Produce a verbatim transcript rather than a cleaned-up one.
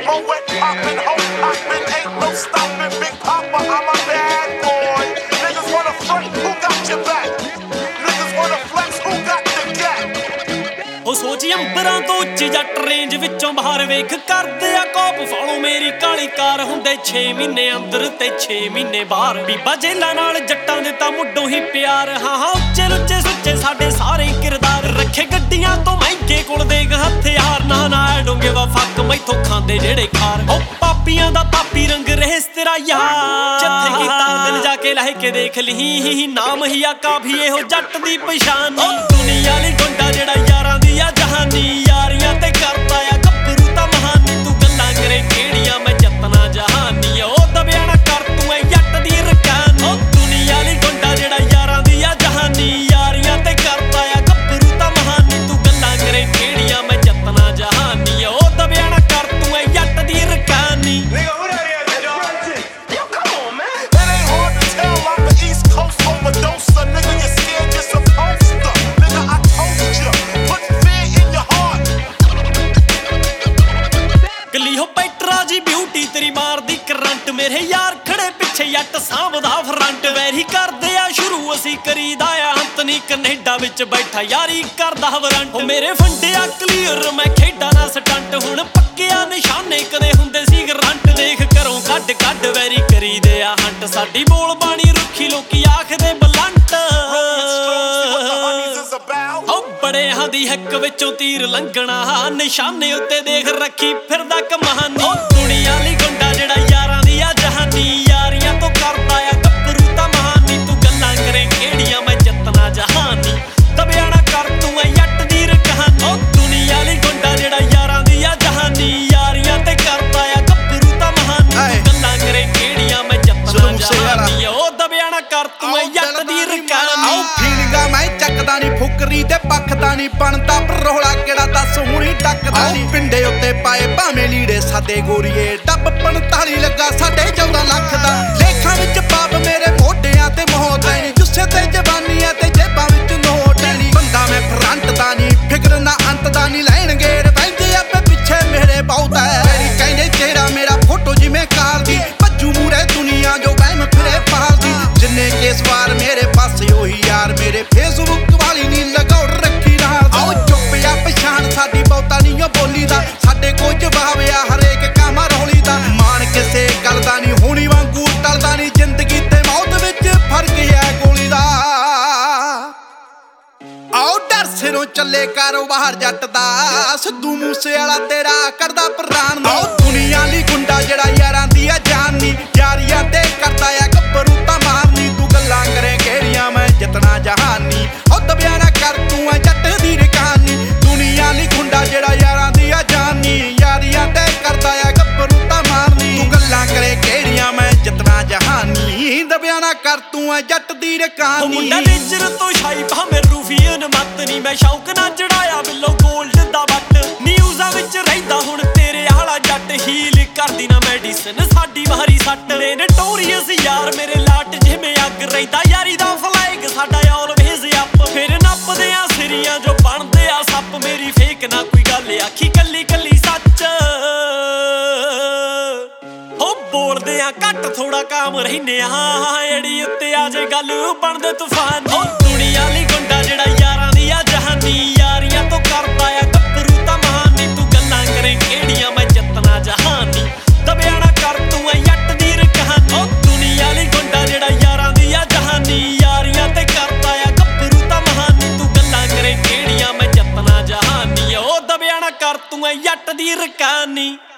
Moet poppin', hoe poppin', ain't no stoppin'. Big Papa, I'm a bad boy. Niggas wanna front, who got your back? Niggas wanna flex, who got the gap? ਉਹ ਸੋਚ ਅੰਬਰਾਂ ਤੋਂ ਉੱਚੀ ਜੱਟ range ਵਿੱਚੋਂ ਬਾਹਰ ਵੇਖ ਕਰਦੇ ਆ ਕੋਪ ਫਾਲੋ ਮੇਰੀ ਕਾਲੀ ਕਾਰ ਹੁੰਦੇ ਛੇ ਮਹੀਨੇ ਅੰਦਰ ਤੇ ਛੇ ਮਹੀਨੇ ਬਾਹਰ ਬੀਬਾ ਜੇਲਾਂ ਨਾਲ ਜੱਟਾਂ ਦੇ ਤਾਂ ਮੁੱਢੋਂ ਹੀ ਪਿਆਰ ਹਾਂ ਹਾਂ ਉੱਚੇ ਲੁੱਚੇ ਸੁੱਚੇ ਸਾਡੇ ਸਾਰੇ ਕਿਰਦਾਰ ਰੱਖੇ ਗੱਡੀਆਂ ਤੋਂ ਮਹਿੰਗੇ ਕੋਲ ਦੇ ਹਥਿਆਰ ਨਾ ਨਾ ਡੋਂਗੇ ਵਾ ਫੱਕ ਮੈਥੋਂ ਖਾਂਦੇ ਜਿਹੜੇ ਖਾਰ ਉਹ ਪਾਪੀਆਂ ਦਾ ਪਾਪੀ ਰੰਗ ਰਹਿਸ ਤੇਰਾ ਯਾਰ ਜਿੱਥੇ ਕੀਤਾ ਦਿਲ ਜਾ ਕੇ ਲਹਿ ਕੇ ਦੇਖ ਲਈ ਨਾਮ ਹੀ ਆ ਕਾਫੀ ਇਹੋ ਜੱਟ ਦੀ ਪਛਾਣ ਦੁਨੀਆ ਲਈ ਗੁੰਡਾ ਜਿਹੜਾ ਯਾਰਾਂ ਦੀ ਆ ਜਹਾਨੀ ਯਾਰੀਆਂ ਤੇ ਕਰਦਾ ਆ ਗੱਭਰੂ ਤਾਂ ਮਹਾਨੀ ਤੂੰ ਗੱਲਾਂ ਕਰੇ ਕਿਹੜੀਆਂ ਮੈਂ ਜੱਤਨਾ ਜਹਾਨੀ ਉਹ ਦਬਿਆ ਨਾ ਕਰ ਤੂੰ ਐ ਜੱਟ ਦੀ ਰਕਾਨ ਉਹ ਦੁਨੀਆ ਲਈ ਗੁੰਡਾ ਜਿਹੜਾ ਯਾਰਾਂ ਦੀ ਆ ਜਹਾਨੀ ਯਾਰੀਆਂ ਤੇ ਕਰਦਾ ਆ ਗੱਭਰੂ ਤਾਂ ਮਹਾਨੀ ਤੂੰ ਗੱਲਾਂ ਕਰੇ ਕਿਹੜੀਆਂ ਮੈਂ ਜੱਤਨਾ ਜਹਾਨੀ ਉਹ ਦਬਿਆ ਨਾ ਕਰ ਤੂੰ ਐ ਜੱਟ ਦੀ ਰਕਾਨੀ ਤੇਰੀ ਮਾਰਦੀ ਕਰੰਟ ਮੇਰੇ ਯਾਰ ਖੜੇ ਪਿੱਛੇ ਜੱਟ ਸਾਂਭਦਾ ਫਰੰਟ ਵੈਰੀ ਕਰਦੇ ਆ ਸ਼ੁਰੂ ਅਸੀਂ ਕਰੀਦਾ ਆ ਅੰਤ ਨਹੀਂ ਕੈਨੇਡਾ ਵਿੱਚ ਬੈਠਾ ਯਾਰੀ ਕਰਦਾ ਵਰੰਟ ਉਹ ਮੇਰੇ ਫੰਡਿਆ ਕਲੀਅਰ ਮੈਂ ਖੇਡਾਂ ਨਾ ਸਟੰਟ ਹੁਣ ਪੱਕਿਆ ਨਿਸ਼ਾਨੇ ਕਦੇ ਹੁੰਦੇ ਸੀ ਗਰੰਟ ਦੇਖ ਘਰੋਂ ਕੱਢ ਕੱਢ ਵੈਰੀ ਕਰੀਦੇ ਆ ਹੰਟ ਸਾਡੀ ਬੋਲ ਬਾਣੀ ਰੁੱਖੀ ਲੋਕੀ ਆਖਦੇ ਬਲੰਟ ਉਹ ਬੜਿਆਂ ਦੀ ਹੱਕ ਵਿੱਚੋਂ ਤੀਰ ਲੰਘਣਾ ਨਿਸ਼ਾਨੇ ਉੱਤੇ ਦੇਖ ਰੱਖੀ ਫਿਰਦਾ ਕਮਾਨੀ ਦੁਨੀਆ ਲਈ ਗੁੰਡਾ ਜਿਹੜਾ ਯਾਰਾਂ ਦੀ ਆ ਜਹਾਨੀ ਯਾਰੀਆਂ ਤੋਂ ਕਰਦਾ ਆ ਗੱਭਰੂ ਤਾਂ ਮਹਾਨੀ ਤੂੰ ਗੱਲਾਂ ਕਰੇ ਕਿਹੜੀਆਂ ਮੈਂ ਜੱਤਨਾ ਜਹਾਨੀ ਦਬਿਆ ਨਾ ਕਰ ਤੂੰ ਐ ਜੱਟ ਦੀ ਰਕਾਨੀ ਉਹ ਦੁਨੀਆ ਲਈ ਗੁੰਡਾ ਜਿਹੜਾ ਯਾਰਾਂ ਦੀ ਆ ਜਹਾਨੀ ਯਾਰੀਆਂ ਤੇ ਕਰਦਾ ਆ ਗੱਭਰੂ ਤਾਂ ਮਹਾਨੀ ਤੂੰ ਗੱਲਾਂ ਕਰੇ ਕਿਹੜੀਆਂ ਮੈਂ ਜੱਤਨਾ ਜਹਾਨੀ ਉਹ ਦਬਿਆ ਨਾ ਕਰ ਤੂੰ ਐ ਜੱਟ ਦੀ ਰਕਾਨੀ ਫੀਲਿੰਗਾਂ ਮੈਂ ਚੱਕਦਾ ਨੀ ਫੁਕਰੀ ਤੇ ਪੱਖਦਾ ਨੀ ਬਣਦਾ ਪਰੋਲਾ ਕਿਹੜਾ ਦੱਸ ਹੁਣੀ ਟੱਕਦਾ ਨੀ ਪਿੰਡੇ ਉੱਤੇ ਪਾਏ ਭਾਵੇਂ ਲੀੜੇ ਸਾਦੇ ਗੋਰੀਏ ਡੱਬ ਪੰਤਾਲੀ ਲੱਗਾ ਸਾਡੇ ਚੌਦਾਂ ਲੱਖ ਦਾ ਲੇਖਾਂ ਵਿੱਚ ਪਾਪ ਮੇਰੇ ਮੋਢਿਆਂ ਤੇ ਮੌਤ ਐ ਨੀ ਜੁੱਸੇ ਤੇ ਜਵਾਨੀਆਂ ਤੇ ਜੇਬਾਂ ਵਿੱਚ ਨੋਟ ਐ ਨੀ ਬੰਦਾ ਮੈਂ ਫਰੰਟ ਦਾ ਨੀ ਫਿਕਰ ਨਾ ਅੰਤ ਦਾ ਨੀ ਲੈਣਗੇ ਰਵੈਂਦੇ ਆਪੇ ਪਿੱਛੇ ਮੇਰੇ ਬਹੁਤ ਐ ਮੇਰੀ ਕਹਿੰਦੇ ਚਿਹਰਾ ਮੇਰਾ ਫੋਟੋ ਜਿਵੇਂ ਕਾਰ ਦੀ ਭੱਜੂ ਮੂਰੇ ਦੁਨੀਆ ਜੋ ਵਹਿਮ ਫਿਰੇ ਪਾਲਦੀ ਜਿੰਨੇ ਕੇਸ ਵਾਰ ਮੇਰੇ ਪਾਸੇ ਉਹੀ ਯਾਰ ਮੇਰੇ ਫੇਸਬੁੱਕ ਵਾਲੀ ਨੀ ਲਗਾਉ ਰੱਖੀ ਨਾਲ ਆਓ ਚੁੱਪ ਆ ਪਛਾਣ ਸਾਡੀ ਬਹੁਤਾ ਨੀ ਓ ਬੋਲੀ ਦਾ ਸਾਡੇ ਕੋਈ ਜਵਾਬ ਆ ਹਰੇਕ ਕੰਮ ਰੌਲੀ ਦਾ ਮਾਣ ਕਿਸੇ ਗੱਲ ਦਾ ਨੀ ਹੋਣੀ ਵਾਂਗੂ ਟਲਦਾ ਨੀ ਜ਼ਿੰਦਗੀ ਤੇ ਮੌਤ ਵਿੱਚ ਫਰਕ ਹੈ ਗੋਲੀ ਦਾ ਆਓ ਡਰ ਸਿਰੋਂ ਚੱਲੇ ਕਾਰੋਬਾਰ ਜੱਟ ਦਾ ਸਿੱਧੂ ਮੂਸੇ ਵਾਲਾ ਤੇਰਾ ਕਰਦਾ ਪ੍ਰਾਣ ਦਾ ਦੁਨੀਆ ਲਈ ਗੁੰਡਾ ਜਿਹੜਾ ਯਾਰਾਂ ਦੀ ਆ ਜਾਨੀ ਯਾਰੀਆਂ ਤੇ ਕਰਦਾ ਆ ਗੱਭਰੂ ਤਾਂ ਮਾਰਨੀ ਤੂੰ ਗੱਲਾਂ ਕਰੇ ਕਿਹੜੀਆਂ ਮੈਂ ਜੱਤਨਾ ਜਹਾਨੀ ਉਹ ਦਬਿਆ ਨਾ ਕਰ ਤੂੰ ਐ ਜੱਟ ਦੀ ਰਕਾਨੀ ਦੁਨੀਆ ਲਈ ਗੁੰਡਾ ਜਿਹੜਾ ਯਾਰਾਂ ਦੀ ਆ ਜਾਨੀ ਯਾਰੀਆਂ ਤੇ ਕਰਦਾ ਆ ਗੱਭਰੂ ਤਾਂ ਮਾਰਨੀ ਤੂੰ ਗੱਲਾਂ ਕਰੇ ਕਿਹੜੀਆਂ ਮੈਂ ਜੱਤਨਾ ਜਹਾਨੀ ਦਬਿਆ ਨਾ ਕਰ ਤੂੰ ਐ ਜੱਟ ਦੀ ਰਕਾਨੀ ਮੁੰਡਾ ਨੇਜਰ ਤੋਂ ਸ਼ਾਈ ਭਾਵੇਂ ਰੂਫੀਅਨ ਮੱਤ ਨੀ ਮੈਂ ਸ਼ੌਕ ਨਾ ਚੜਾਇਆ ਬਿੱਲੋ ਗੋਲਡ ਦਾ ਵੱਟ ਨਿਊਜ਼ਾਂ ਵਿੱਚ ਰਹਿੰਦਾ ਹੁਣ ਤੇਰੇ ਆਲਾ ਜੱਟ ਹੀਲ ਕਰਦੀ ਨਾ ਮੈਡੀਸਨ ਸਾਡੀ ਵਾਰੀ ਸੱਟ ਨੇ ਨਟੋਰੀਅਸ ਯਾਰ ਮੇਰੇ ਲਾਟ ਜਿਵੇਂ ਅੱਗ ਰਹਿੰਦਾ ਯਾਰੀ ਦਾ ਫਲੈਗ ਸਾਡਾ ਆਲਵੇਜ਼ ਅਪ ਫਿਰ ਨੱਪਦੇ ਆ ਸਿਰੀਆਂ ਜੋ ਬਣਦੇ ਆ ਸੱਪ ਮੇਰੀ ਫੇਕ ਨਾ ਕੋਈ ਗੱਲ ਆਖੀ ਕੱਲੀ ਕੱਲੀ ਸੱਚ ਹੋ ਬੋਲਦੇ ਆ ਘੱਟ ਥੋੜਾ ਕਾਮ ਰਹਿੰਦੇ ਆ ਏੜੀ ਉੱਤੇ ਆ ਜੇ ਗੱਲ ਬਣਦੇ ਤੂਫਾਨੀ ਦੁਨੀਆ ਲਈ ਗੁੰਡਾ ਜਿਹੜਾ ਯਾਰਾਂ ਦੀ ਆ ਜਹਾਨੀ ਯਾਰੀਆਂ ਤੋਂ ਕਰਦਾ ਆ ਗੱਭਰੂ ਤਾਂ ਮਹਾਨੀ ਤੂੰ ਗੱਲਾਂ ਕਰੇ ਕਿਹੜੀਆਂ ਮੈਂ ਜੱਤਨਾ ਜਹਾਨੀ ਦਬਿਆ ਨਾ ਕਰ ਤੂੰ ਐ ਜੱਟ ਦੀ ਰਕਾਨੀ ਉਹ ਦੁਨੀਆ ਲਈ ਗੁੰਡਾ ਜਿਹੜਾ ਯਾਰਾਂ ਦੀ ਆ ਜਹਾਨੀ ਯਾਰੀਆਂ ਤੇ ਕਰਦਾ ਆ ਗੱਭਰੂ ਤਾਂ ਮਹਾਨੀ ਤੂੰ ਗੱਲਾਂ ਕਰੇ ਕਿਹੜੀਆਂ ਮੈਂ ਜੱਤਨਾ ਜਹਾਨੀ ਉਹ ਦਬਿਆ ਨਾ ਕਰ ਤੂੰ ਐ ਜੱਟ ਦੀ ਰਕਾਨੀ